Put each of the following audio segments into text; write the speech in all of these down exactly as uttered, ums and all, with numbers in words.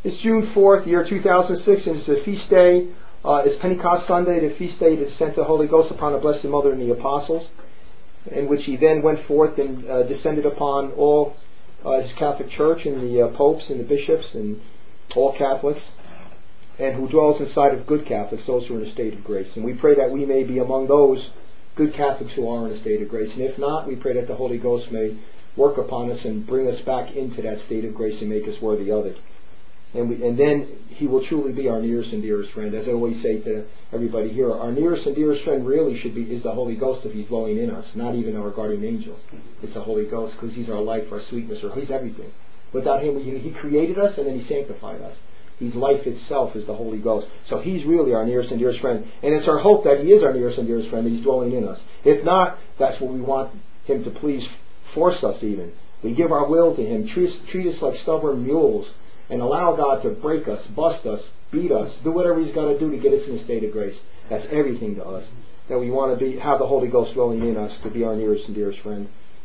It's June fourth, year two thousand six, and it's the feast day. Uh, it's Pentecost Sunday, the feast day to descent the Holy Ghost upon the Blessed Mother and the Apostles, in which he then went forth and uh, descended upon all uh, his Catholic Church and the uh, popes and the bishops and all Catholics, and who dwells inside of good Catholics, those who are in a state of grace. And we pray that we may be among those good Catholics who are in a state of grace. And if not, we pray that the Holy Ghost may work upon us and bring us back into that state of grace and make us worthy of it. And, we, and then he will truly be our nearest and dearest friend. As I always say to everybody here, our nearest and dearest friend really should be is the Holy Ghost if he's dwelling in us, not even our guardian angel. It's the Holy Ghost because he's our life, our sweetness, or he's everything. Without him, he, he created us and then he sanctified us. He's life itself is the Holy Ghost. So he's really our nearest and dearest friend. And it's our hope that he is our nearest and dearest friend, that he's dwelling in us. If not, that's what we want him to please force us even. We give our will to him, treat, treat us like stubborn mules, and allow God to break us, bust us, beat us, do whatever he's got to do to get us in a state of grace. That's everything to us. That we want to be, have the Holy Ghost dwelling in us to be our nearest and dearest friend.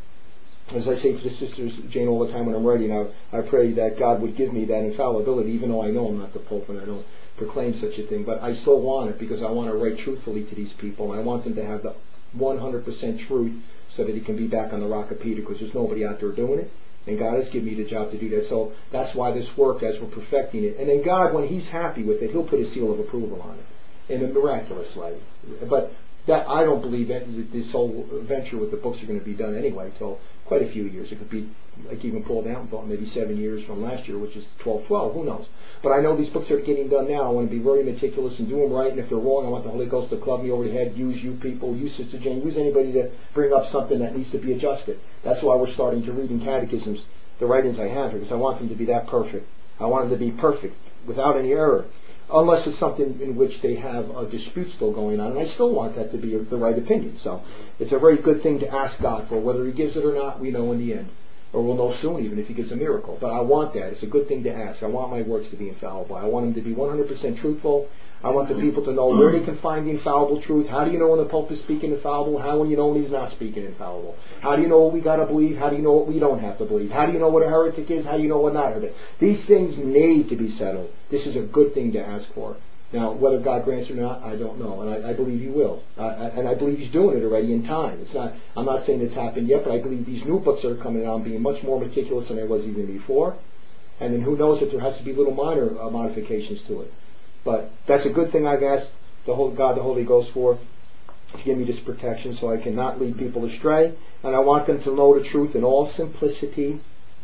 As I say to the sisters, Jane, all the time when I'm writing, I, I pray that God would give me that infallibility, even though I know I'm not the Pope and I don't proclaim such a thing. But I still want it because I want to write truthfully to these people. I want them to have the one hundred percent truth so that he can be back on the Rock of Peter, because there's nobody out there doing it. And God has given me the job to do that. So that's why this work, as we're perfecting it. And then God, when he's happy with it, he'll put his seal of approval on it in a miraculous way. But that I don't believe that this whole venture with the books are going to be done anyway till quite a few years. It could be, like even Paul Down thought, maybe seven years from last year, which is twelve twelve. Who knows? But I know these books are getting done now. I want to be very meticulous and do them right. And if they're wrong, I want the Holy Ghost to club me over the head, use you people, use Sister Jane, use anybody to bring up something that needs to be adjusted. That's why we're starting to read in catechisms the writings I have here, because I want them to be that perfect. I want them to be perfect, without any error. Unless it's something in which they have a dispute still going on, and I still want that to be the right opinion. So it's a very good thing to ask God for. Whether he gives it or not, we know in the end. Or we'll know soon even if he gives a miracle. But I want that. It's a good thing to ask. I want my words to be infallible. I want them to be one hundred percent truthful. I want the people to know where they can find the infallible truth. How do you know when the Pope is speaking infallible? How do you know when he's not speaking infallible? How do you know what we got to believe? How do you know what we don't have to believe? How do you know what a heretic is? How do you know what not a heretic? These things need to be settled. This is a good thing to ask for. Now, whether God grants it or not, I don't know, and I, I believe he will. Uh, and I believe he's doing it already in time. It's not. I'm not saying it's happened yet, but I believe these new books that are coming out being much more meticulous than I was even before. And then who knows if there has to be little minor uh, modifications to it. But that's a good thing I've asked the whole God, the Holy Ghost, for, to give me this protection so I cannot lead people astray. And I want them to know the truth in all simplicity,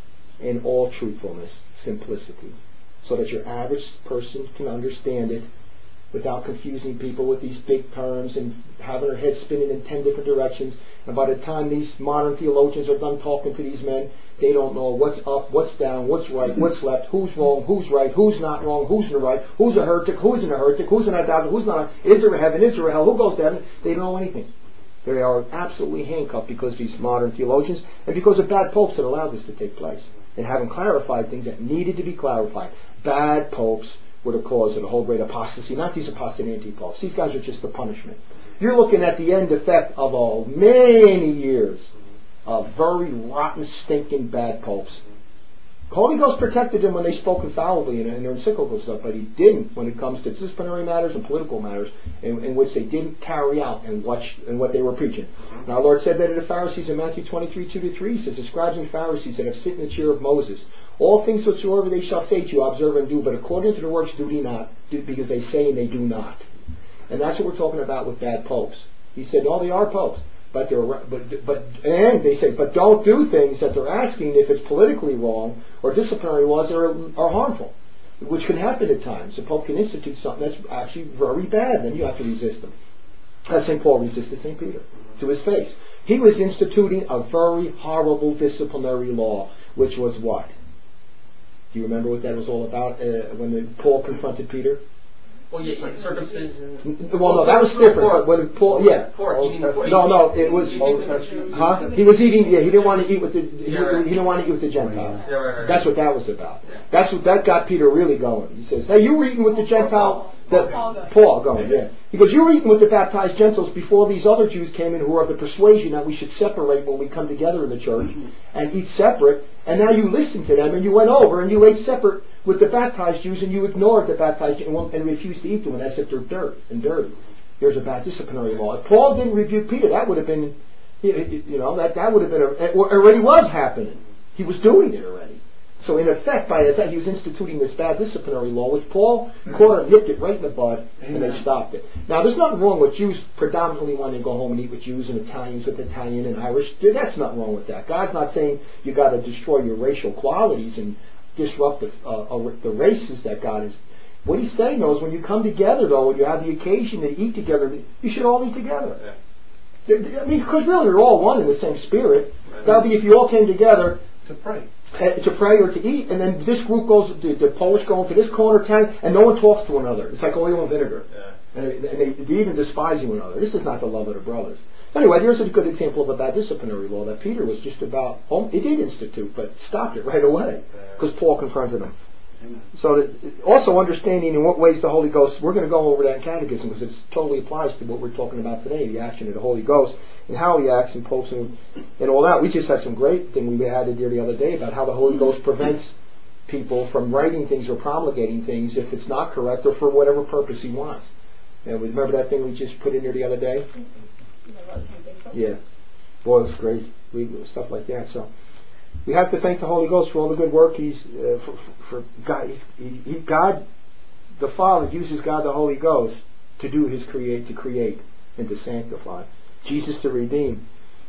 in all truthfulness, simplicity, so that your average person can understand it without confusing people with these big terms and having their heads spinning in ten different directions. And by the time these modern theologians are done talking to these men, they don't know what's up, what's down, what's right, what's left, who's wrong, who's right, who's not wrong, who's in the right, who's a heretic, who isn't a heretic, who's an idolater, who's not. Is there a heaven, is there a hell, who goes to heaven? They don't know anything. They are absolutely handcuffed because of these modern theologians and because of bad popes that allowed this to take place and haven't clarified things that needed to be clarified. Bad popes were the cause of the whole great apostasy, not these apostate anti-popes. These guys are just the punishment. You're looking at the end effect of all many years of very rotten, stinking, bad popes. The Holy Ghost protected them when they spoke infallibly in, in their encyclical stuff, but he didn't when it comes to disciplinary matters and political matters in, in which they didn't carry out and watch and what they were preaching. And our Lord said that to the Pharisees in Matthew twenty-three, two to three. He says, the scribes and Pharisees that have sit in the chair of Moses, all things whatsoever they shall say to you, observe and do, but according to the works do ye not, do, because they say and they do not. And that's what we're talking about with bad popes. He said, no, they are popes. But they're, but, but, and they say, but don't do things that they're asking if it's politically wrong or disciplinary laws that are, are harmful, which can happen at times. The Pope can institute something that's actually very bad, then you have to resist them. As Saint Paul resisted Saint Peter to his face. He was instituting a very horrible disciplinary law, which was what? Do you remember what that was all about uh, when the, Paul confronted Peter? Well, yeah, circumcision. Well, no, that was different. But when Paul, yeah, pork, pork. no, no, it was. Huh? He was eating. Yeah, he didn't want to eat with the. He, he didn't want to eat with the Gentiles. Yeah, right, right. That's what that was about. That's what that got Peter really going. He says, "Hey, you were eating with the Gentile." The, Paul going, yeah. He goes, you were eating with the baptized Gentiles before these other Jews came in who are of the persuasion that we should separate when we come together in the church and eat separate. And now you listened to them and you went over and you ate separate with the baptized Jews and you ignore the baptized Jews and, won't, and refuse to eat them, and that's if they're dirt and dirty. There's a bad disciplinary law. If Paul didn't rebuke Peter, that would have been, you know, that, that would have been, a, it already was happening. He was doing it already. So in effect, by his, he was instituting this bad disciplinary law, which Paul caught and nipped it right in the bud, and they stopped it. Now, there's nothing wrong with Jews predominantly wanting to go home and eat with Jews and Italians with Italian and Irish. That's nothing wrong with that. God's not saying you got to destroy your racial qualities and disrupt the, uh, uh, the races that God is. What he's saying, though, is when you come together, though, when you have the occasion to eat together, you should all eat together. Yeah. I mean, because really you're all one in the same spirit. Right. That would be if you all came together to pray. to pray or to eat, and then this group goes, the, the Polish go into this corner of town, and no one talks to one another. It's like oil and vinegar. Yeah. And, they, and they, they even despise one another. This is not the love of the brothers. Anyway, there's a good example of a bad disciplinary law that Peter was just about, oh, he did institute, but stopped it right away, because Paul confronted him. Amen. So that, also understanding in what ways the Holy Ghost, we're going to go over that in Catechism, because it totally applies to what we're talking about today, the action of the Holy Ghost, and how he acts and popes and, and all that. We just had some great thing we added here the other day about how the Holy Ghost prevents people from writing things or promulgating things if it's not correct or for whatever purpose he wants. And we remember that thing we just put in there the other day? Yeah. Boy, it's great. We, stuff like that. So we have to thank the Holy Ghost for all the good work he's uh, for, for, for God. He's, he, he, God, the Father uses God the Holy Ghost to do His create, to create and to sanctify. Jesus to redeem.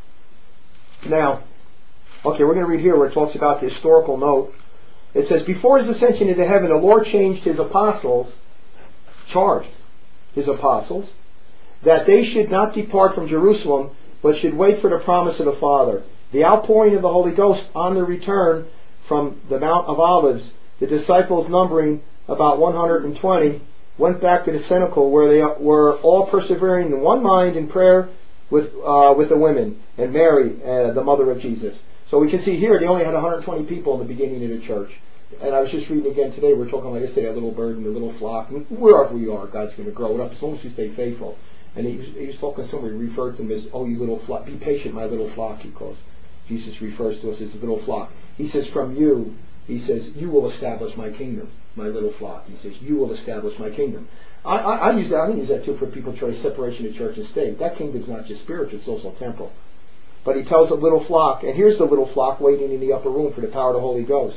Now, okay, we're going to read here where it talks about the historical note. It says, before His ascension into heaven, the Lord changed His apostles, charged His apostles, that they should not depart from Jerusalem, but should wait for the promise of the Father. The outpouring of the Holy Ghost on their return from the Mount of Olives, the disciples numbering about one hundred twenty, went back to the cenacle where they were all persevering in one mind in prayer with uh, with the women and Mary, uh, the mother of Jesus. So we can see here they only had one hundred twenty people in the beginning of the church. And I was just reading again today, we're talking like yesterday, a little bird and a little flock. And wherever we are, God's going to grow it up as long as we stay faithful. And he was, he was talking to somebody, he referred to them as, oh, you little flock, be patient, my little flock, he calls. Jesus refers to us as a little flock. He says, from you, he says, you will establish my kingdom, my little flock. He says, you will establish my kingdom. I, I, I use that, I use that too for people try to separation of church and state. That kingdom's not just spiritual, it's also temporal. But he tells a little flock, and here's the little flock waiting in the upper room for the power of the Holy Ghost.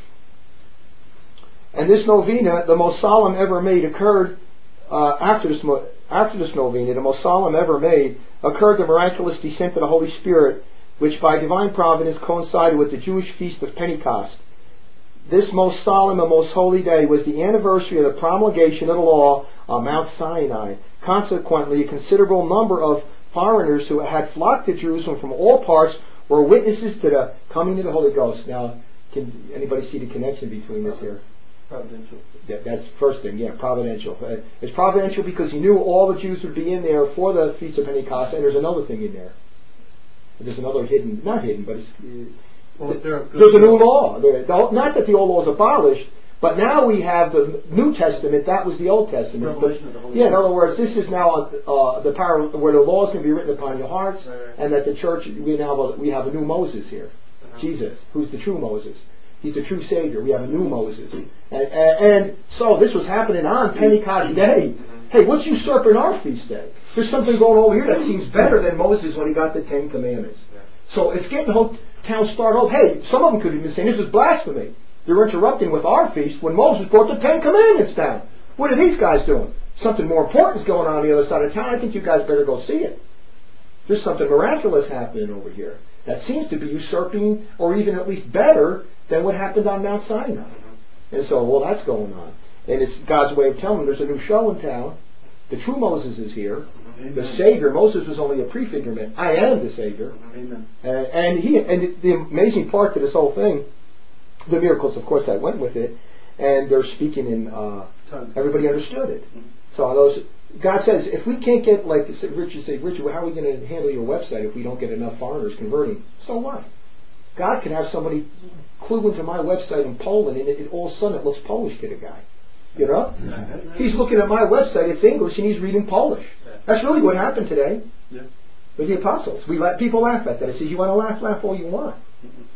And this novena, the most solemn ever made, occurred uh, after this after this novena, the most solemn ever made, occurred the miraculous descent of the Holy Spirit, which by divine providence coincided with the Jewish feast of Pentecost. This most solemn and most holy day was the anniversary of the promulgation of the law on Mount Sinai. Consequently, a considerable number of foreigners who had flocked to Jerusalem from all parts were witnesses to the coming of the Holy Ghost. Now, can anybody see the connection between this here? Providential. Yeah, that's the first thing, yeah, providential. Uh, it's providential because he knew all the Jews would be in there for the Feast of Pentecost, and there's another thing in there. There's another hidden, not hidden, but it's, uh, well, th- there's a new law. There, the, not that the old law is abolished, but now we have the New Testament. That was the Old Testament. But, yeah, in other words, this is now uh, the power where the law is going to be written upon your hearts, right, right. And that the church, we now have a, we have a new Moses here, uh-huh. Jesus, who's the true Moses. He's the true Savior. We have a new Moses. And, and, and so this was happening on Pentecost Day. Hey, what's usurping our feast day? There's something going over here that seems better than Moses when he got the Ten Commandments. So it's getting the whole town started off. Hey, some of them could have been saying, this is blasphemy. They're interrupting with our feast when Moses brought the Ten Commandments down. What are these guys doing? Something more important is going on on the other side of town. I think you guys better go see it. There's something miraculous happening over here that seems to be usurping, or even at least better, than what happened on Mount Sinai. And so, well, that's going on. And it's God's way of telling them there's a new show in town. The true Moses is here. Amen. The Savior. Moses was only a prefigurement. I am the Savior. Amen. And, and he and the amazing part to this whole thing, the miracles, of course, that went with it, and they're speaking in. Uh, everybody understood it. Mm-hmm. So those God says, if we can't get, like Richard said, Richard, well, how are we going to handle your website if we don't get enough foreigners converting? So what? God can have somebody clue into my website in Poland, and it, it, all of a sudden it looks Polish to the guy. You know? He's looking at my website, it's English, and he's reading Polish. That's really what happened today yeah. with the apostles. We let people laugh at that. I said, you want to laugh, laugh all you want.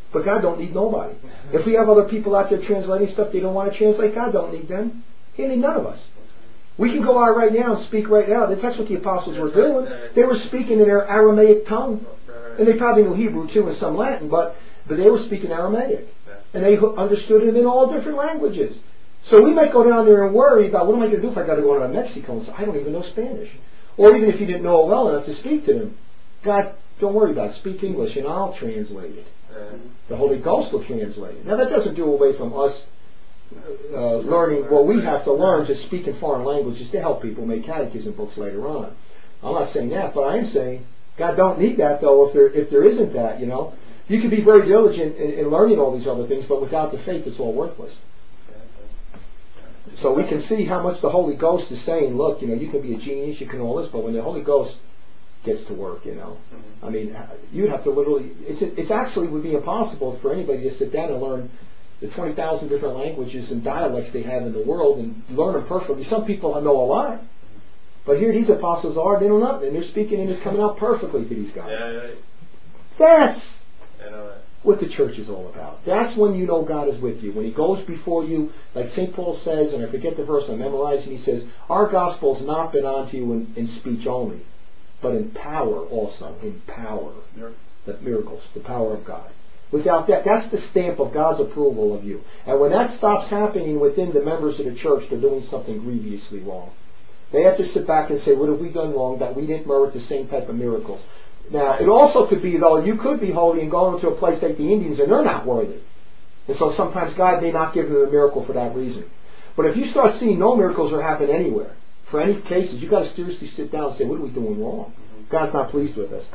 But God don't need nobody. If we have other people out there translating stuff they don't want to translate, God don't need them. He don't need none of us. We can go out right now and speak right now. That's what the apostles were doing. They were speaking in their Aramaic tongue. And they probably knew Hebrew too and some Latin, but, but they were speaking Aramaic. And they understood it in all different languages. So we might go down there and worry about, what am I going to do if I got to go to Mexico and say, I don't even know Spanish. Or even if you didn't know it well enough to speak to them. God, don't worry about it. Speak English and I'll translate it. The Holy Ghost will translate it. Now that doesn't do away from us uh, learning what we have to learn to speak in foreign languages to help people make catechism books later on. I'm not saying that, but I am saying God don't need that though if there if there isn't that, you know. You can be very diligent in, in learning all these other things, but without the faith it's all worthless. So we can see how much the Holy Ghost is saying, look, you know, you can be a genius, you can all this, but when the Holy Ghost gets to work, you know. I mean, you'd have to literally, it's it's actually would be impossible for anybody to sit down and learn the twenty thousand different languages and dialects they have in the world and learn them perfectly. Some people know a lot, but here these apostles are, they know nothing, and they're speaking and it's coming out perfectly to these guys. Yeah, right. That's I know that. what the church is all about. That's when you know God is with you. When He goes before you, like Saint Paul says, and I forget the verse I'm memorizing, he says, our gospel's not been onto you in, in speech only, but in power also. In power. The miracles, the power of God. Without that, that's the stamp of God's approval of you. And when that stops happening within the members of the church, they're doing something grievously wrong. They have to sit back and say, what have we done wrong that we didn't merit the same type of miracles? Now, it also could be, though, you could be holy and go into a place like the Indians and they're not worthy. And so sometimes God may not give them a miracle for that reason. But if you start seeing no miracles are happening anywhere, for any cases, you've got to seriously sit down and say, what are we doing wrong? God's not pleased with us.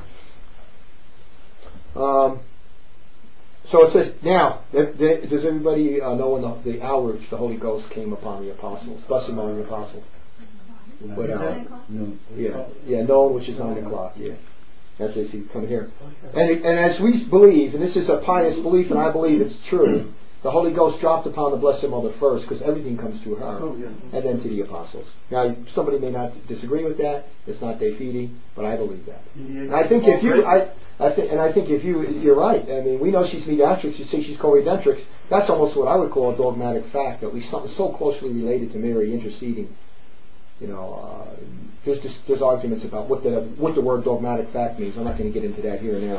Um, so it says, now, does everybody uh, know when the, the hour which the Holy Ghost came upon the apostles, blessed among the apostles? What hour? No. Yeah, yeah, noon, which is nine o'clock, yeah. That's what I see coming here. And, and as we believe, and this is a pious belief, and I believe it's true, the Holy Ghost dropped upon the Blessed Mother first, because everything comes through her, and then to the apostles. Now, somebody may not disagree with that. It's not de fide, but I believe that. And I think if you, I, I think, and I think if you, you're right. I mean, we know she's mediatrix. You say she's co-redemptrix. That's almost what I would call a dogmatic fact. At least something so closely related to Mary interceding. You know, uh, there's just, there's arguments about what the what the word dogmatic fact means. I'm not going to get into that here now.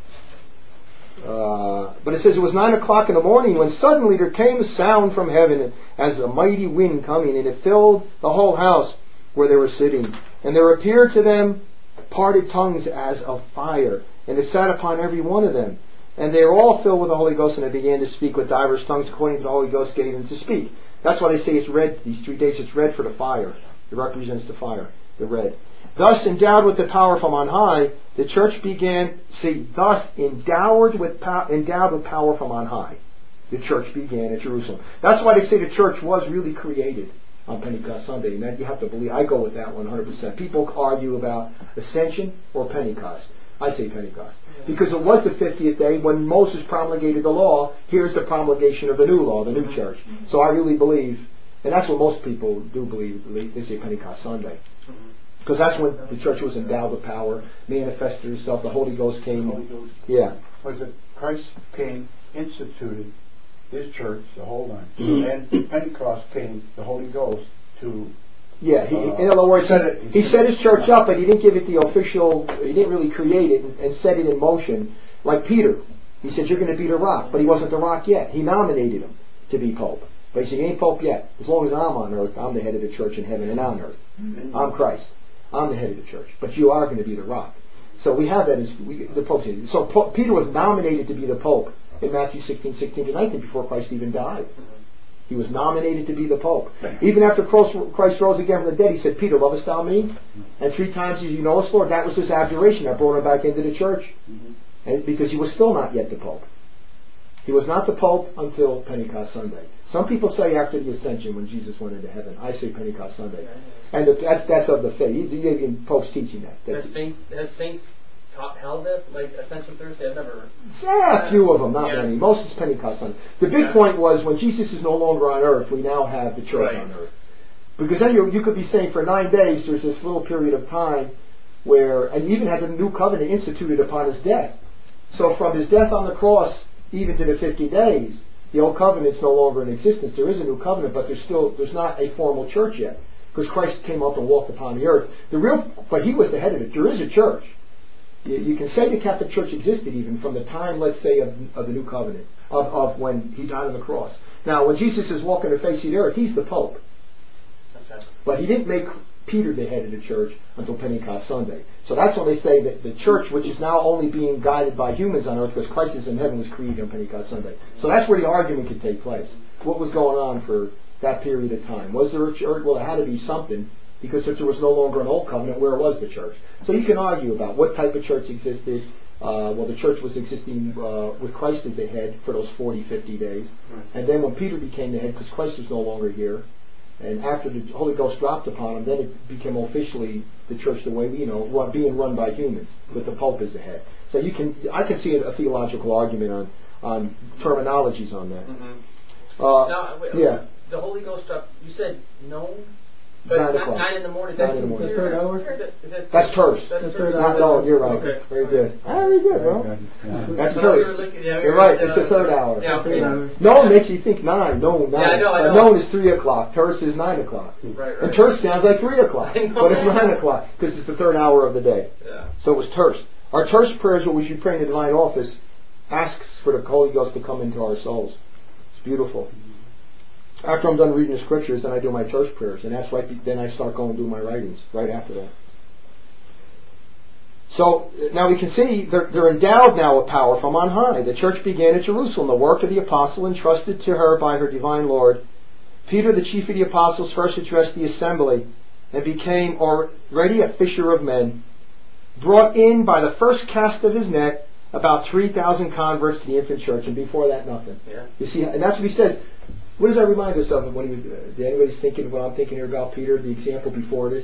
Uh, but it says it was nine o'clock in the morning when suddenly there came a sound from heaven as a mighty wind coming, and it filled the whole house where they were sitting. And there appeared to them parted tongues as of fire, and it sat upon every one of them. And they were all filled with the Holy Ghost, and they began to speak with divers tongues according to the Holy Ghost gave them to speak. That's why they say it's red. These three days it's red for the fire. It represents the fire, the red. Thus endowed with the power from on high, the church began, see, thus endowed with, pow, endowed with power from on high, the church began at Jerusalem. That's why they say the church was really created on Pentecost Sunday. And that you have to believe, I go with that one hundred percent. People argue about Ascension or Pentecost. I say Pentecost. Because it was the fiftieth day when Moses promulgated the law. Here's the promulgation of the new law, the new church. So I really believe, and that's what most people do believe, believe they say Pentecost Sunday. Because that's when the church was endowed with power, manifested itself, the Holy Ghost came. Holy Ghost. Yeah. Was it Christ came, instituted His church, the whole line. And then Pentecost came, the Holy Ghost, to... Yeah, he, uh, in other words, set it, he, he set his church up, but he didn't give it the official, he didn't really create it and, and set it in motion. Like Peter. He said, you're going to be the rock, but he wasn't the rock yet. He nominated him to be Pope. But he said, you ain't Pope yet. As long as I'm on earth, I'm the head of the church in heaven and on earth. Mm-hmm. I'm Christ. I'm the head of the church. But you are going to be the rock. So we have that as we, the Pope. So po- Peter was nominated to be the Pope in Matthew sixteen, sixteen to nineteen before Christ even died. He was nominated to be the Pope. Even after Christ rose again from the dead, he said, Peter, lovest thou me? And three times he said, you know us, Lord. That was his abjuration that brought him back into the church. And because he was still not yet the Pope. He was not the Pope until Pentecost Sunday. Some people say after the Ascension when Jesus went into heaven. I say Pentecost Sunday. And the, that's that's of the faith. Even Pope's teaching that. that has saints, has saints taught, held it, like Ascension Thursday? I've never... Yeah, a few of them, not yeah. many. Most is Pentecost Sunday. The big yeah. point was when Jesus is no longer on earth, we now have the church right. on earth. Because then you, you could be saying for nine days there's this little period of time where, and you even had the new covenant instituted upon his death. So from his death on the cross even to the fifty days, the old covenant's no longer in existence. There is a new covenant, but there's still there's not a formal church yet, because Christ came up and walked upon the earth. The real, but he was the head of it. There is a church. You, you can say the Catholic Church existed even from the time, let's say, of, of the new covenant, of, of when he died on the cross. Now, when Jesus is walking the face of the earth, he's the Pope. Okay. But he didn't make Peter the head of the church until Pentecost Sunday. So that's when they say that the church, which is now only being guided by humans on earth, because Christ is in heaven, was created on Pentecost Sunday. So that's where the argument could take place. What was going on for that period of time? Was there a church? Well, there had to be something, because if there was no longer an old covenant, where was the church? So you can argue about what type of church existed. Uh, well, the church was existing uh, with Christ as the head for those forty, fifty days. Right. And then when Peter became the head, because Christ was no longer here, and after the Holy Ghost dropped upon him, then it became officially the church the way we, you know, run, being run by humans, with the Pope as the head. So you can, I can see a, a theological argument on, on terminologies on that. Mm-hmm. Uh, Now, wait, yeah. The Holy Ghost dropped. You said noon, but Nine nine, o'clock. nine in the morning. Nine That's in the morning. The third hour? Is that, is that That's terse. That's The terse. third Not hour. no, you're right. Okay. Very good. Ah, very good, bro. Very good. Yeah. That's So we were terse. looking- yeah, we You're were- right. uh, It's the third hour. Yeah, okay. Third hour. No makes you think nine. No, nine. Yeah, I know, I But know. known is three o'clock. Terse is nine o'clock. Right, right. And terse sounds like three o'clock, I know. but it's nine o'clock because it's the third hour of the day. Yeah. So it was terse. Our terse prayers, which you pray in the divine office, asks for the Holy Ghost to come into our souls. It's beautiful. After I'm done reading the scriptures, then I do my terse prayers, and that's right. Then I start going and do my writings right after that. So now we can see they're, they're endowed now with power from on high. The church began at Jerusalem, the work of the apostle entrusted to her by her divine Lord. Peter, the chief of the apostles, first addressed the assembly and became already a fisher of men, brought in by the first cast of his net about three thousand converts to the infant church, and before that, nothing. Yeah. You see, and that's what he says. What does that remind us of when he was, uh, did anybody's thinking what I'm thinking here about Peter, the example before this?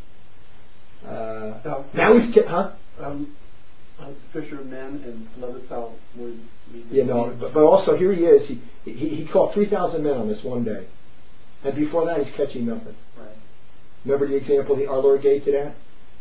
Uh, No. now he's, ki- huh? Um, I'm a fisher of men and loveth thou more than me. You know, but, but also here he is. He, he he caught three thousand men on this one day, and before that he's catching nothing. Right. Remember the example our Lord gave to that.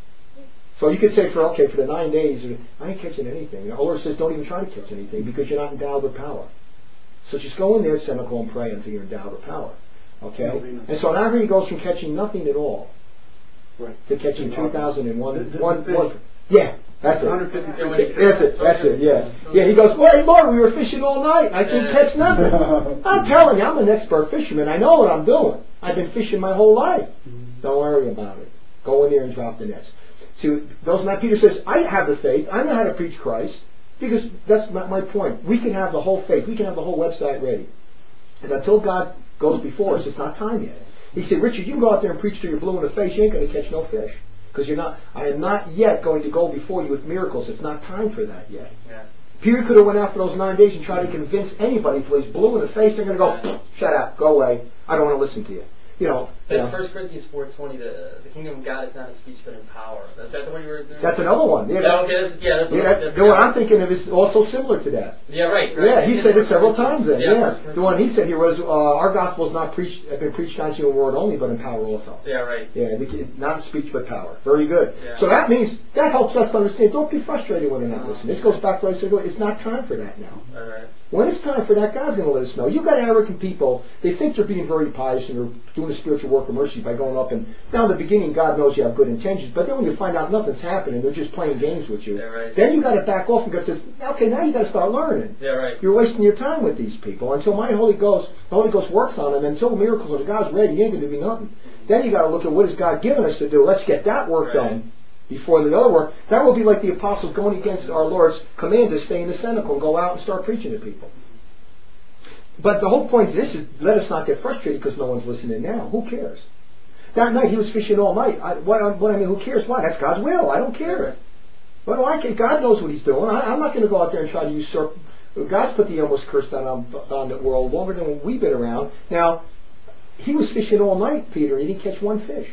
So you could say for okay for the nine days I ain't catching anything. Our Lord says don't even try to catch anything because you're not endowed with power. So just go in there, cenacle, and pray until you're endowed with power. Okay, and so now here he goes from catching nothing at all Right. to catching three thousand and one. The- the One, fish. one, yeah, that's it. one hundred fifty Yeah, when he- That's it. That's it. Yeah. Yeah. He goes, well, hey, Lord, we were fishing all night. And I couldn't Yeah. catch nothing. I'm telling you, I'm an expert fisherman. I know what I'm doing. I've been fishing my whole life. Don't worry about it. Go in there and drop the nets. See, those not Peter says, I have the faith. I know how to preach Christ, because that's my, my point. We can have the whole faith. We can have the whole website ready, and until God goes before us, it's not time yet. He said, Richard, you can go out there and preach till you're blue in the face. You ain't going to catch no fish. Because you're not, I am not yet going to go before you with miracles. It's not time for that yet. Yeah. Peter could have went out for those nine days and tried to convince anybody until he's blue in the face. They're going to go, shut up, go away. I don't want to listen to you. You know. you That's know. First Corinthians four twenty. The the kingdom of God is not in speech but in power. That's that the one you were doing? That's another one. Yeah, Yeah. that's, Okay. That's, yeah. That's yeah, a that, little the one I'm thinking of is also similar to that. Yeah. Right. right. Yeah, he said it several times then. Yeah. Yeah. First The one he said here was, uh, our gospel is not preached, have been preached not you in word only, but in power also. Yeah. Right. Yeah, we can- not speech but power. Very good. Yeah. So that means, that helps us to understand, don't be frustrated when they're not listening. This goes back to what I said, it's not time for that now. All right. When it's time for that, God's going to let us know. You've got arrogant people, they think they're being very pious and they're doing a spiritual work of mercy by going up and, now in the beginning God knows you have good intentions, but then when you find out nothing's happening, they're just playing games with you, Yeah, right. then you got to back off and God says, okay, now you got to start learning. Yeah. Right. You're wasting your time with these people. Until my Holy Ghost, the Holy Ghost works on them, until miracles or God's ready, you ain't going to do nothing. Then you got to look at what has God given us to do. Let's get that work Right. done before the other work. That will be like the apostles going against our Lord's command to stay in the cenacle and go out and start preaching to people. But the whole point of this is let us not get frustrated because no one's listening now. Who cares? That night he was fishing all night. I, what, what I mean, who cares? Why? That's God's will. I don't care. What do I care? God knows what He's doing. I, I'm not going to go out there and try to usurp. God's put the almost curse down on, on the world longer than we've been around. Now, he was fishing all night, Peter, and he didn't catch one fish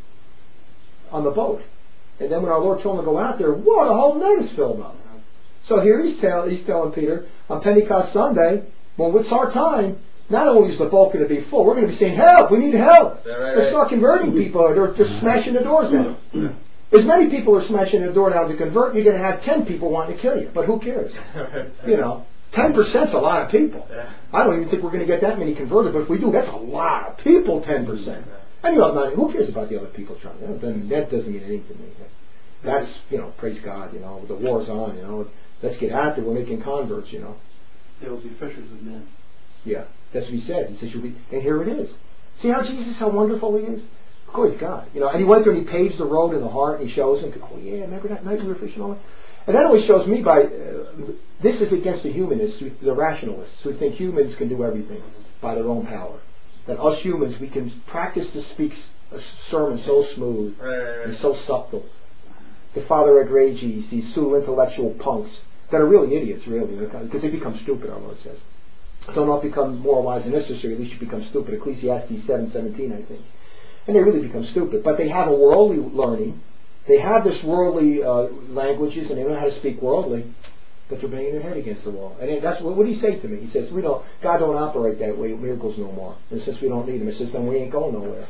on the boat. And then when our Lord told him to go out there, whoa, the whole net is filled up. So here he's, tell, he's telling Peter, on Pentecost Sunday, when it's our time, not only is the boat going to be full, we're going to be saying, help, we need help. Yeah, right, Let's right. start converting people. They're, they're smashing the doors down. As many people are smashing the door down to convert, you're going to have ten people wanting to kill you. But who cares? You know, ten percent's a lot of people. Yeah. I don't even think we're going to get that many converted, but if we do, that's a lot of people, ten percent. And you know, who cares about the other people trying? You know, then that doesn't mean anything to me. That's, that's, you know, praise God, you know, the war's on, you know. Let's get after it. We're making converts, you know. They will be fishers of men. Yeah, that's what he said. He says, you'll be, and here it is. See how Jesus, how wonderful he is? Of course, God. You know, and he went there and he paves the road in the heart and he shows him, oh yeah, remember that night we were fishing all that? And that always shows me by, uh, this is against the humanists, the rationalists, who think humans can do everything by their own power. That us humans, we can practice to speak a sermon so smooth Right, right, right. and so subtle. The Father Egregies, these pseudo-intellectual punks that are really idiots, really, because they become stupid, our Lord says. Don't not become more wise than necessary, at least you become stupid. Ecclesiastes seven seventeen, I think. And they really become stupid. But they have a worldly learning. They have this worldly uh, languages, and they know how to speak worldly, but they're banging their head against the wall. And that's what, what did he say to me? He says, "We don't. God don't operate that way. Miracles no more. And since we don't need them, it says then we ain't going nowhere."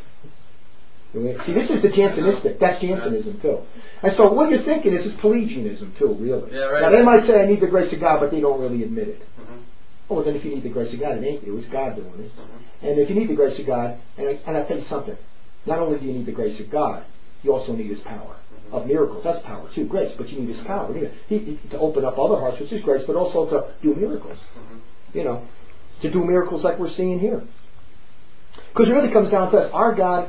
See, this is the Jansenistic. That's Jansenism too. And so what you're thinking is it's Pelagianism too, really. Yeah, right. Now they might say I need the grace of God, but they don't really admit it. Mm-hmm. Oh, well, then if you need the grace of God, it ain't you. It's God doing it. Mm-hmm. And if you need the grace of God, and I, and I tell you something, not only do you need the grace of God, you also need His power Mm-hmm. of miracles. That's power too, grace, but you need His power. You need he, he, to open up other hearts, which is grace, but also to do miracles. Mm-hmm. You know, to do miracles like we're seeing here. Because it really comes down to us. Our God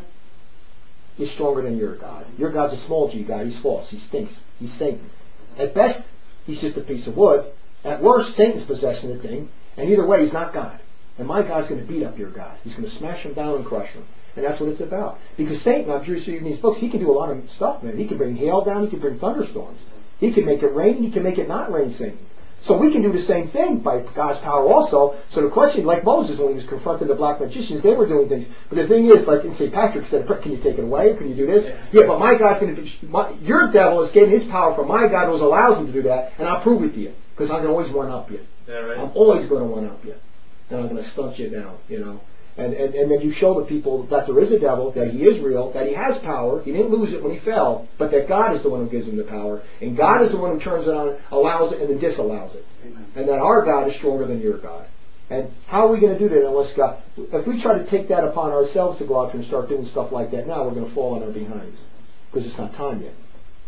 is stronger than your God. Your God's a small G God. He's false. He stinks. He's Satan. At best, he's just a piece of wood. At worst, Satan's possessing the thing. And either way, he's not God. And my God's going to beat up your God. He's going to smash him down and crush him. And that's what it's about. Because Satan, I'm sure you read these books, he can do a lot of stuff, man. He can bring hail down. He can bring thunderstorms. He can make it rain. He can make it not rain, Satan. So we can do the same thing by God's power also. So the question, like Moses when he was confronting the black magicians, they were doing things. But the thing is, like in Saint Patrick said, can you take it away? Or can you do this? Yeah, yeah but my God's going to do, my, your devil is getting his power from my God who allows him to do that. And I'll prove it to you. Because I'm going to always one-up you. Yeah, right. I'm always going to one-up you. And I'm going to stunt you down, you know. And, and, and then you show the people that there is a devil, that he is real, that he has power. He didn't lose it when he fell, but that God is the one who gives him the power. And God is the one who turns it on, allows it, and then disallows it. Amen. And that our God is stronger than your God. And how are we going to do that unless God... If we try to take that upon ourselves to go out there and start doing stuff like that now, we're going to fall on our behinds. Because it's not time yet.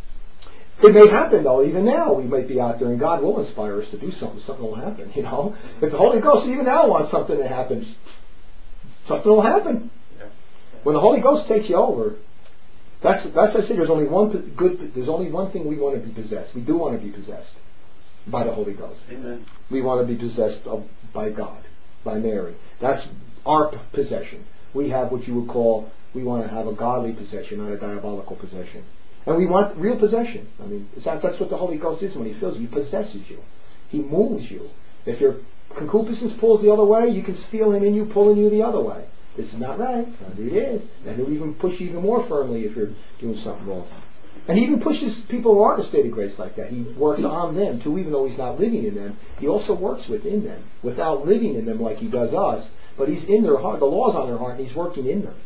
It may happen, though. Even now, we might be out there, and God will inspire us to do something. Something will happen, you know. If the Holy Ghost even now wants something to happen, something will happen. Yeah. When the Holy Ghost takes you over, that's that's I say. There's only one good. There's only one thing we want to be possessed. We do want to be possessed by the Holy Ghost. Amen. We want to be possessed of, by God, by Mary. That's our p- possession. We have what you would call. We want to have a godly possession, not a diabolical possession. And we want real possession. I mean, that's, that's what the Holy Ghost is when He fills you. He possesses you. He moves you. If your concupiscence pulls the other way, you can feel Him in you pulling you the other way. This is not right. It is. And He'll even push you even more firmly if you're doing something wrong. And He even pushes people who aren't in a state of grace like that. He works on them too, even though He's not living in them. He also works within them, without living in them like He does us. But He's in their heart. The law's on their heart, and He's working in them.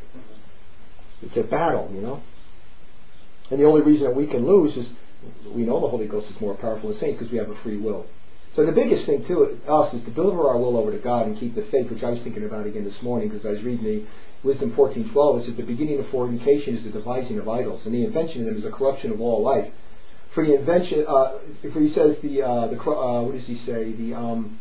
It's a battle, you know. And the only reason that we can lose is we know the Holy Ghost is more powerful than saints because we have a free will. So the biggest thing to us is to deliver our will over to God and keep the faith, which I was thinking about again this morning because I was reading the Wisdom fourteen twelve. It says the beginning of fornication is the devising of idols, and the invention of them is the corruption of all life. For the invention, uh, for he says the uh, the uh, what does he say? The um,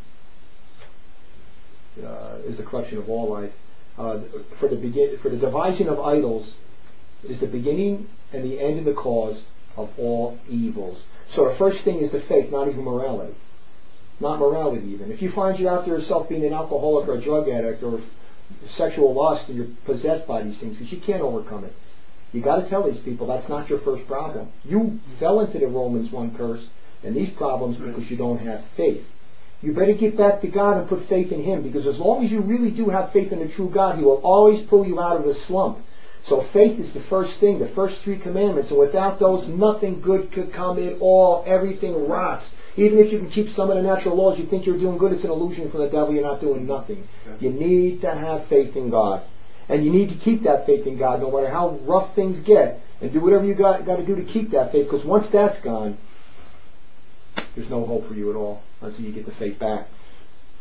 uh, is the corruption of all life. Uh, for the begin for the devising of idols is the beginning and the end and the cause of all evils. So the first thing is the faith, not even morality. Not morality even. If you find you out there yourself being an alcoholic or a drug addict or sexual lust and you're possessed by these things because you can't overcome it, you got to tell these people that's not your first problem. You fell into the Romans one curse and these problems because you don't have faith. You better get back to God and put faith in Him because as long as you really do have faith in the true God, He will always pull you out of the slump. So faith is the first thing, the first three commandments, and without those, nothing good could come at all. Everything rots. Even if you can keep some of the natural laws, you think you're doing good, it's an illusion from the devil, you're not doing nothing. You need to have faith in God. And you need to keep that faith in God, no matter how rough things get, and do whatever you got, got to do to keep that faith, because once that's gone, there's no hope for you at all until you get the faith back.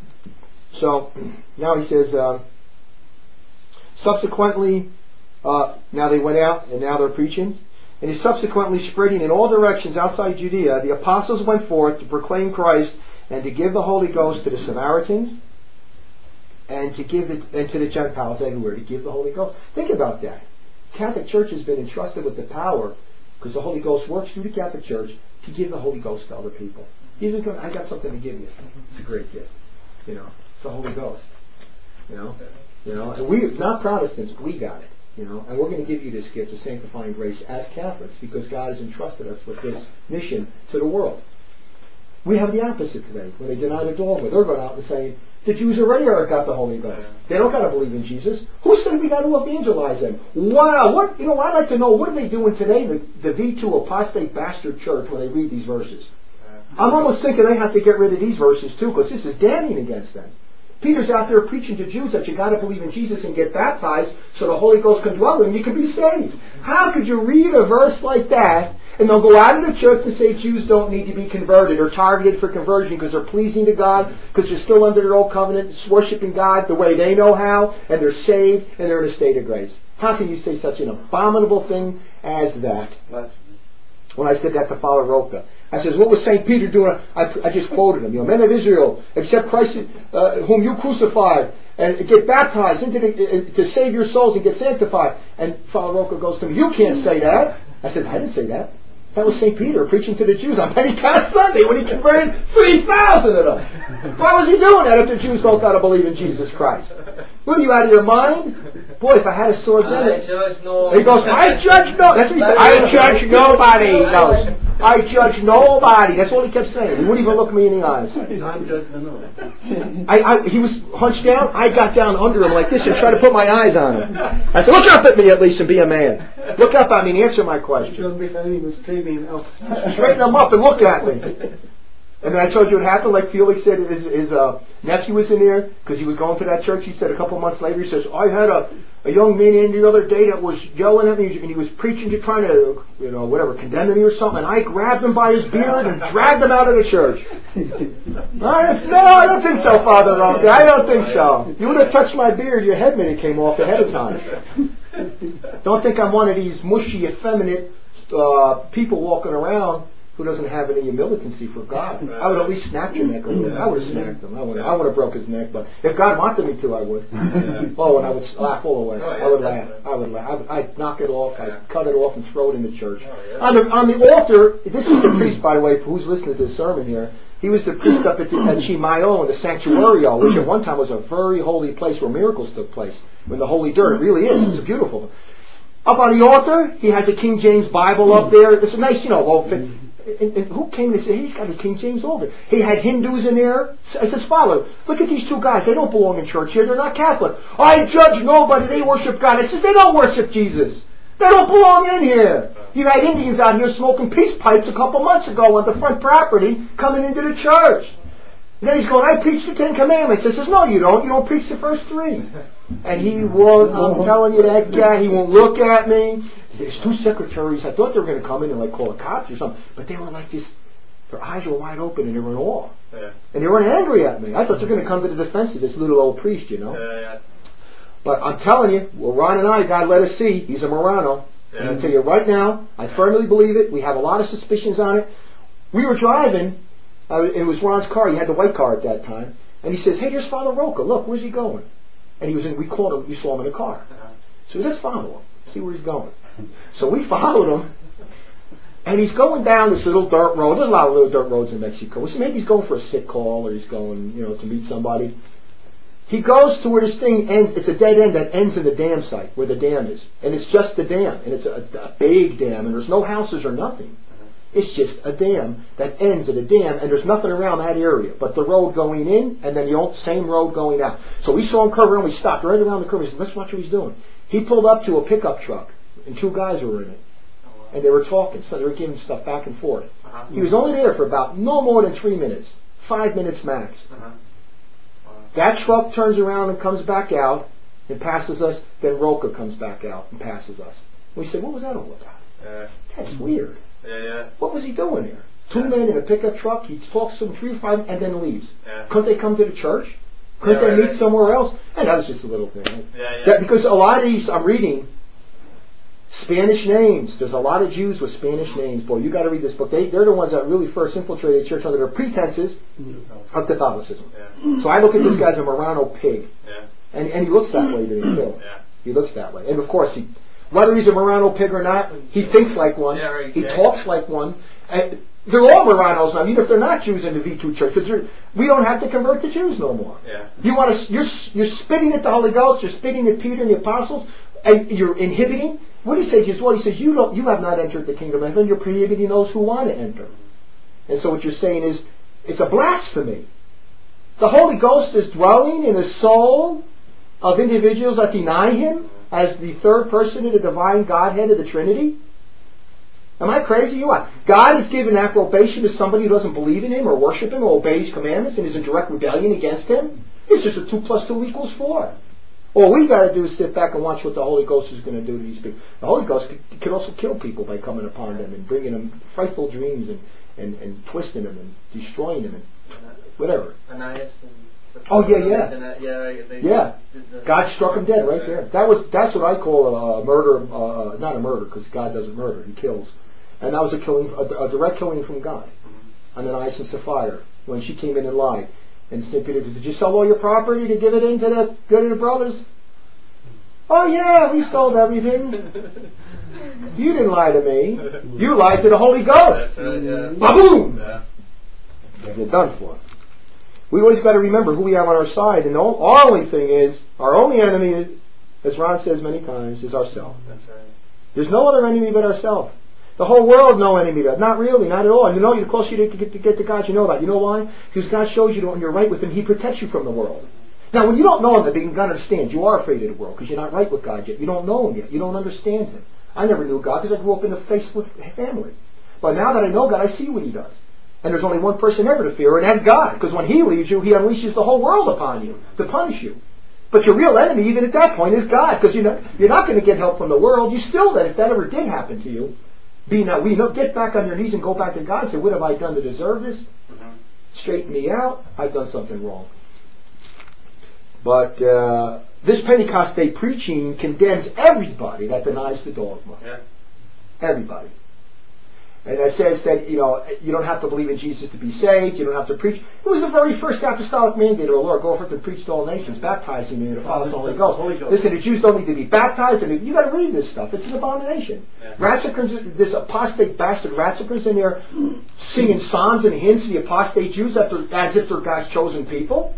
So now he says, uh, subsequently, uh, now they went out and now they're preaching. And he's subsequently spreading in all directions outside Judea. The apostles went forth to proclaim Christ and to give the Holy Ghost to the Samaritans and to give the, and to the Gentiles everywhere, to give the Holy Ghost. Think about that. Catholic Church has been entrusted with the power, because the Holy Ghost works through the Catholic Church, to give the Holy Ghost to other people. He's going, I got something to give you. It's a great gift. You know, it's the Holy Ghost. You know, you know, and we, not Protestants, we got it. You know, and we're going to give you this gift of sanctifying grace as Catholics, because God has entrusted us with this mission to the world. We have the opposite today. When they deny the dogma, they're going out and saying, the Jews already are got the Holy Ghost. They don't got to believe in Jesus. Who said we got to evangelize them? Wow! What, you know, I'd like to know, what are they doing today, the, the V two apostate bastard church, when they read these verses? I'm almost thinking they have to get rid of these verses too, because this is damning against them. Peter's out there preaching to Jews that you got to believe in Jesus and get baptized so the Holy Ghost can dwell in you and you can be saved. How could you read a verse like that and they'll go out of the church and say Jews don't need to be converted or targeted for conversion because they're pleasing to God, because they're still under their old covenant, worshiping God the way they know how, and they're saved and they're in a state of grace? How can you say such an abominable thing as that? When I said that to Father Roca, I says, what was Saint Peter doing? I, I just quoted him. You know, men of Israel, accept Christ uh, whom you crucified, and get baptized into the, uh, to save your souls and get sanctified. And Father Roca goes to me, you can't say that. I says, I didn't say that. That was Saint Peter preaching to the Jews on Pentecost Sunday when he converted three thousand of them. Why was he doing that if the Jews don't got to believe in Jesus Christ? What are you, out of your mind? Boy, if I had a sword then... I judge no... He goes, I judge no... That's what he said. I judge nobody. He goes, I judge nobody. That's all he kept saying. He wouldn't even look me in the eyes. I, I, he was hunched down. I got down under him like this and tried to put my eyes on him. I said, look up at me at least and be a man. Look up at me and answer my question. Straighten him up and look at me. And then I told you what happened, like Felix said, his, his uh, nephew was in there because he was going to that church. He said a couple of months later, he says, I had a, a young man in the other day that was yelling at me and he was preaching to trying to, you know, whatever, condemn me or something. And I grabbed him by his beard and dragged him out of the church. I said, no, I don't think so, Father Roca. I don't think so. You would have touched my beard, your head may have came off ahead of time. Don't think I'm one of these mushy, effeminate uh, people walking around who doesn't have any militancy for God. I would at least snap your neck a little. I would have snapped him. I would have, I would have broke his neck, but if God wanted me to, I would. Oh, and I would laugh all the way. I would laugh. I would laugh. I would, I'd knock it off. I'd cut it off and throw it in the church. On the on the altar, this is the priest, by the way, who's listening to this sermon here. He was the priest up at, the, at Chimayo in the Sanctuario, which at one time was a very holy place where miracles took place. In the holy dirt, it really is. It's a beautiful. Up on the altar, he has a King James Bible up there. It's a nice, you know, well, and, and who came to say he's got a King James altar? He had Hindus in there. I says, Father, look at these two guys. They don't belong in church here. They're not Catholic. I judge nobody. They worship God. I says, they don't worship Jesus. They don't belong in here. You had Indians out here smoking peace pipes a couple months ago on the front property coming into the church. And then he's going, I preach the Ten Commandments. I says, no, you don't. You don't preach the first three. And he won't, I'm telling you, that guy, he won't look at me. There's two secretaries. I thought they were going to come in and like call the cops or something. But they were like this, their eyes were wide open and they were in awe. Yeah. And they weren't angry at me. I thought they were going to come to the defense of this little old priest, you know. Yeah, yeah. But I'm telling you, well, Ron and I, God let us see, he's a Marrano. Yeah. And I'll tell you right now, I firmly believe it. We have a lot of suspicions on it. We were driving. Uh, it was Ron's car. He had the white car at that time. And he says, hey, there's Father Roca. Look, where's he going? And he was in, we called him, we saw him in a car. Uh-huh. So let's follow him, see where he's going. So we followed him. And he's going down this little dirt road. There's a lot of little dirt roads in Mexico. So maybe he's going for a sick call or he's going, you know, to meet somebody. He goes to where this thing ends. It's a dead end that ends in the dam site, where the dam is. And it's just a dam. And it's a, a big dam. And there's no houses or nothing. It's just a dam that ends at a dam, and there's nothing around that area but the road going in and then the old same road going out. So we saw him curve around. We stopped right around the curve. We said, let's watch what he's doing. He pulled up to a pickup truck, and two guys were in it. And they were talking. So they were giving stuff back and forth. Uh-huh. He was only there for about no more than three minutes. Five minutes max. Uh-huh. Wow. That truck turns around and comes back out and passes us. Then Roca comes back out and passes us. We said, what was that all about? Uh, That's weird. Yeah, yeah. What was he doing there? Two men in a pickup truck. He talks to them three or five and then leaves. Yeah. Couldn't they come to the church? Couldn't Yeah, they right, meet right. somewhere else? And that was just a little thing. Yeah, yeah. That, because a lot of these, I'm reading Spanish names. There's a lot of Jews with Spanish names. Boy, you got to read this book. They, they're the ones that really first infiltrated the church under their pretenses of Catholicism. Yeah. So I look at this guy as a Morano pig. Yeah. And, and he looks that way to me too. Yeah. He looks that way. And of course, he, whether he's a Morano pig or not, he thinks like one. Yeah, right, he exactly. talks like one. And they're all Moranos now, even if they're not Jews in the V two church, because we don't have to convert the Jews no more. Yeah. You want to? You're you're spitting at the Holy Ghost. You're spitting at Peter and the apostles, and you're inhibiting. What do you say? Jesus? What he says? You don't. You have not entered the kingdom of heaven. You're prohibiting those who want to enter. And so what you're saying is, it's a blasphemy. The Holy Ghost is dwelling in the soul of individuals that deny Him as the third person of the divine Godhead of the Trinity. Am I crazy? You are. God has given approbation to somebody who doesn't believe in Him or worship Him or obey His commandments and is in direct rebellion against Him? It's just a two plus two equals four. All we got to do is sit back and watch what the Holy Ghost is going to do to these people. The Holy Ghost could, could also kill people by coming upon them and bringing them frightful dreams and, and, and twisting them and destroying them and whatever. Ananias and Oh, yeah, yeah. They, yeah. They, Yeah. did the- God struck him dead right there. That was that's what I call a, a murder, uh, not a murder because God doesn't murder; He kills. And that was a killing, a, a direct killing from God. Ananias and Sapphira, when she came in and lied, and Saint Peter said, "Did you sell all your property to give it in to the good of the brothers?" "Oh yeah, we sold everything." "You didn't lie to me. You lied to the Holy Ghost." That's right, yeah. Ba-boom! Yeah. And you're done for. We always got to remember who we have on our side, and all, our only thing is, our only enemy, as Ron says many times, is ourselves. That's right. There's no other enemy but ourselves. The whole world, no enemy but. Not really, not at all. And you know, the closer you get to, get to God, you know that. You know why? Because God shows you that when you're right with Him, He protects you from the world. Now, when you don't know Him, then you can understand. You are afraid of the world because you're not right with God yet. You don't know Him yet. You don't understand Him. I never knew God because I grew up in a faceless family. But now that I know God, I see what He does. And there's only one person ever to fear, and that's God. Because when He leaves you, He unleashes the whole world upon you to punish you. But your real enemy, even at that point, is God. Because you're not, you're not going to get help from the world. You still, then, if that ever did happen to you, be now, we know, get back on your knees and go back to God and say, what have I done to deserve this? Mm-hmm. Straighten me out. I've done something wrong. But uh, this Pentecost Day preaching condemns everybody that denies the dogma. Yeah. Everybody. And it says that, you know, you don't have to believe in Jesus to be saved. You don't have to preach. It was the very first apostolic mandate of the Lord. Go forth and preach to all nations, baptizing them in the Father, Son, and Holy Ghost. Holy Ghost. Listen, the Jews don't need to be baptized. And you got to read this stuff. It's an abomination. Yeah. Ratziker's, this apostate bastard Ratziker's in there singing psalms and hymns to the apostate Jews after, as if they're God's chosen people.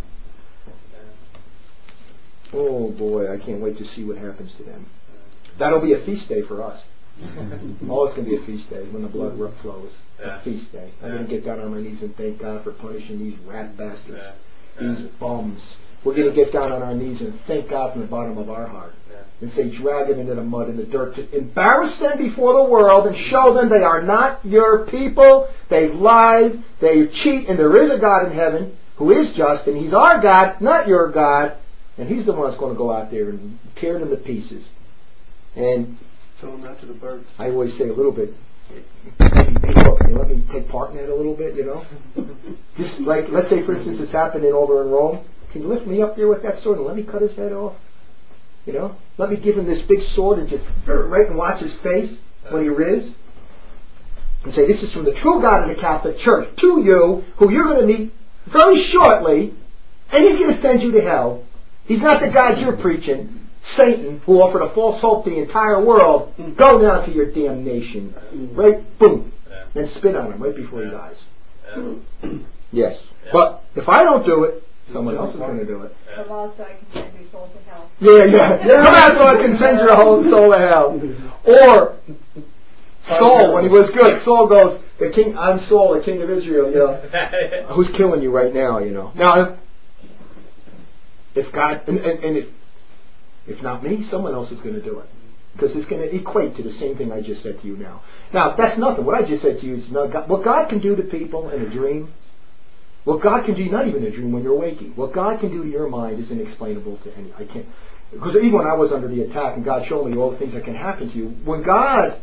Oh boy, I can't wait to see what happens to them. That'll be a feast day for us. Oh, it's going to be a feast day when the blood flows. Yeah. A feast day. I'm Yeah. going to get down on my knees and thank God for punishing these rat bastards, Yeah. these bums. We're going to get down on our knees and thank God from the bottom of our heart. Yeah. And say, drag them into the mud and the dirt to embarrass them before the world and show them they are not your people. They've lied, they cheat, and there is a God in heaven who is just, and He's our God, not your God. And He's the one that's going to go out there and tear them to pieces. And Throw them out to the birds. I always say a little bit, maybe, hey, look, you let me take part in that a little bit, you know? Just like, let's say, for instance, it's happening over in Rome. Can you lift me up there with that sword and let me cut his head off? You know? Let me give him this big sword and just right and watch his face when he riz. And say, this is from the true God of the Catholic Church to you, who you're going to meet very shortly, and He's going to send you to hell. He's not the God you're preaching. Satan, who offered a false hope to the entire world, go now to your damnation. Right? Boom. Yeah. Then spit on him right before he Yeah. dies. Yeah. Yes. Yeah. But if I don't do it, someone else is going to do it. Yeah. Come out so I can send your soul to hell. Yeah, yeah. Come out so I can send your whole soul to hell. Or Saul, when he was good, Saul goes, "The king, I'm Saul, the king of Israel, you know. Who's killing you right now, you know. Now, if, if God, and, and, and if, if not me, someone else is going to do it. Because it's going to equate to the same thing I just said to you now. Now, that's nothing. What I just said to you is not God. What God can do to people in a dream, what God can do, not even in a dream when you're waking, what God can do to your mind is inexplainable to any. I can't. Because even when I was under the attack and God showed me all the things that can happen to you, when God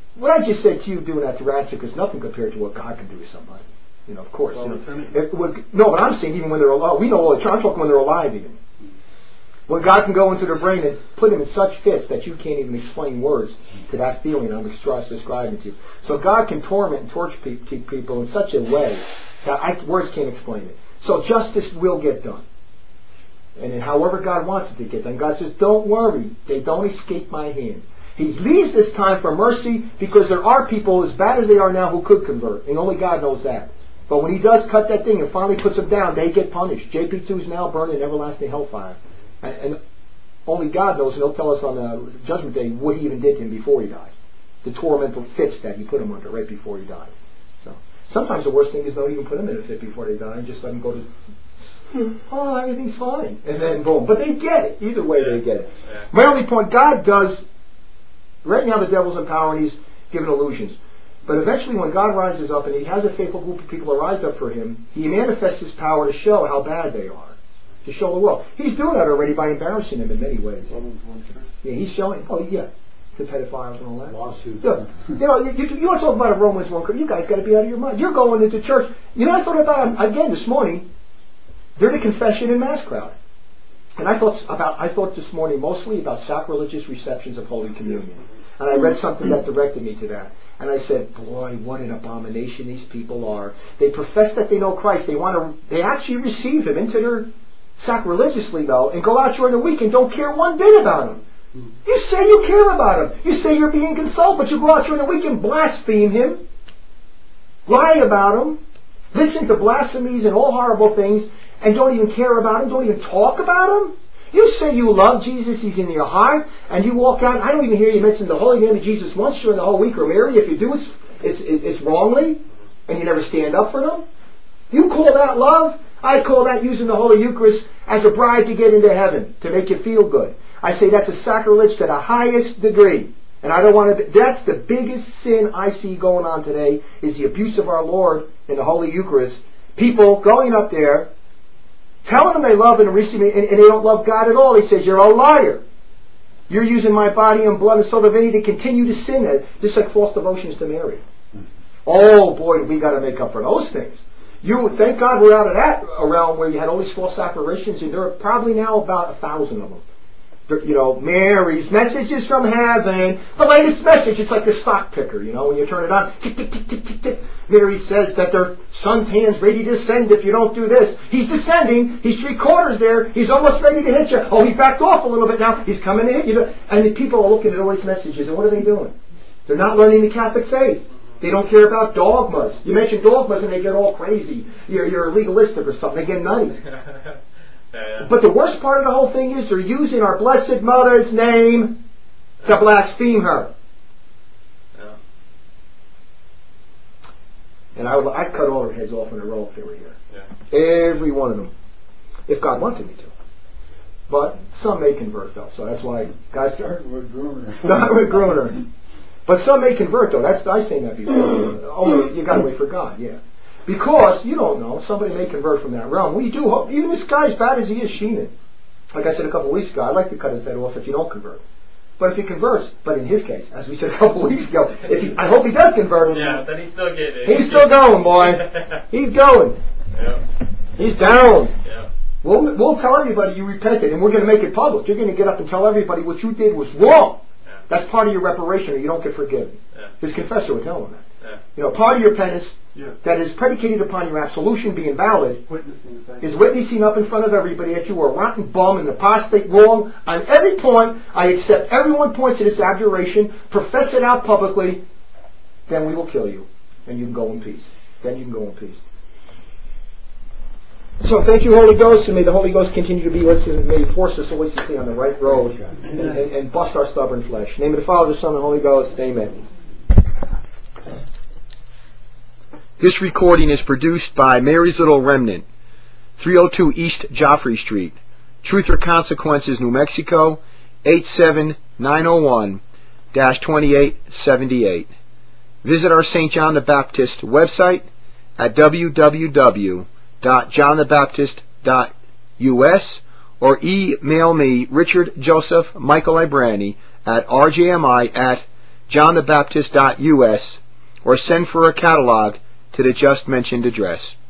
what I just said to you doing that to Ratzinger is nothing compared to what God can do to somebody. You know, of course. Well, you know, Lieutenant. if, well, no, but I'm saying even when they're alive, we know all the time. I'm talking when they're alive even. When God can go into their brain and put them in such fits that you can't even explain words to that feeling I'm describing to you. So God can torment and torture pe- people in such a way that I, words can't explain it. So justice will get done. And then however God wants it to get done. God says, don't worry. They don't escape my hand. He leaves this time for mercy because there are people as bad as they are now who could convert. And only God knows that. But when he does cut that thing and finally puts them down, they get punished. J P two is now burned in everlasting hellfire. And, and only God knows, and he'll tell us on the judgment day what he even did to him before he died. The tormental fits that he put him under right before he died. So sometimes the worst thing is don't even put them in a fit before they die and just let them go to, oh, everything's fine. And then boom. But they get it. Either way they get it. Yeah. My only point, God does, right now the devil's in power and he's giving illusions. But eventually when God rises up and he has a faithful group of people to rise up for him, he manifests his power to show how bad they are. To show the world. He's doing that already by embarrassing them in many ways. Yeah, he's showing, oh yeah, to pedophiles and all that. Lawsuits. Yeah. You know, you, you, you want to talk about a Romans one, you guys got to be out of your mind. You're going into church. You know, I thought about them again this morning. They're the confession and mass crowd. And I thought about, I thought this morning mostly about sacrilegious receptions of Holy Communion. And I read something that directed me to that. And I said, boy, what an abomination these people are. They profess that they know Christ. They want to, they actually receive him into their, sacrilegiously though, and go out during the week and don't care one bit about him. You say you care about him. You say you're being consoled, but you go out during the week and blaspheme him, lie about him, listen to blasphemies and all horrible things, and don't even care about him, don't even talk about him. You say you love Jesus, he's in your heart, and you walk out, I don't even hear you mention the holy name of Jesus once during the whole week, or Mary. If you do, it's, it's, it's wrongly, and you never stand up for them. You call that love? I call that using the Holy Eucharist as a bribe to get into heaven, to make you feel good. I say that's a sacrilege to the highest degree. And I don't want to, be, that's the biggest sin I see going on today, is the abuse of our Lord in the Holy Eucharist. People going up there, telling them they love and receive me, and, and they don't love God at all. He says, you're a liar. You're using my body and blood and soul divinity to continue to sin it, just like false devotions to Mary. Oh boy, we got to make up for those things. You thank God we're out of that realm where you had all these false apparitions, and there are probably now about a thousand of them. There, you know, Mary's messages from heaven, the latest message. It's like the stock picker, you know, when you turn it on. Tick, tick, tick, tick, tick, tick. Mary says that their son's hand's ready to descend if you don't do this. He's descending. He's three quarters there. He's almost ready to hit you. Oh, he backed off a little bit now. He's coming to hit you. And the people are looking at all these messages, and what are they doing? They're not learning the Catholic faith. They don't care about dogmas. You mention dogmas and they get all crazy. You're, you're legalistic or something. They get nutty. Yeah. But the worst part of the whole thing is they're using our Blessed Mother's name to blaspheme her. Yeah. And I would, I'd cut all their heads off in a row if they were here. Yeah. Every one of them. If God wanted me to. But some may convert though. So that's why God Start with Gruner. Start with Gruner. But some may convert though. That's I say that before. Only you got to wait for God. Yeah, because you don't know. Somebody may convert from that realm. We do hope. Even this guy, as bad as he is, Sheenan. Like I said a couple of weeks ago, I'd like to cut his head off if you don't convert. But if he converts, but in his case, as we said a couple of weeks ago, if he, I hope he does convert. Yeah, then he's still getting it. He's still going, boy. He's going. Yeah. He's down. Yeah. We'll we'll tell everybody you repented, and we're going to make it public. You're going to get up and tell everybody what you did was wrong. Yeah. That's part of your reparation, or you don't get forgiven. Yeah. His confessor will tell him that. Yeah. You know, part of your penance Yeah. that is predicated upon your absolution being valid Witnessing the fact. is witnessing up in front of everybody that you are a rotten bum and apostate wrong on every point. I accept everyone points to this abjuration, profess it out publicly, then we will kill you, and you can go in peace. Then you can go in peace. So thank you, Holy Ghost, and may the Holy Ghost continue to be with us, and may He force us always to stay on the right road and, and, and bust our stubborn flesh. In the name of the Father, the Son, and the Holy Ghost. Amen. This recording is produced by Mary's Little Remnant, three oh two East Joffrey Street, Truth or Consequences, New Mexico, eight seven nine oh one dash twenty-eight seventy-eight. Visit our Saint John the Baptist website at w w w dot john the baptist dot u s or email me, Richard Joseph Michael Ibrani, at r j m i at john the baptist dot U S, or send for a catalog to the just mentioned address.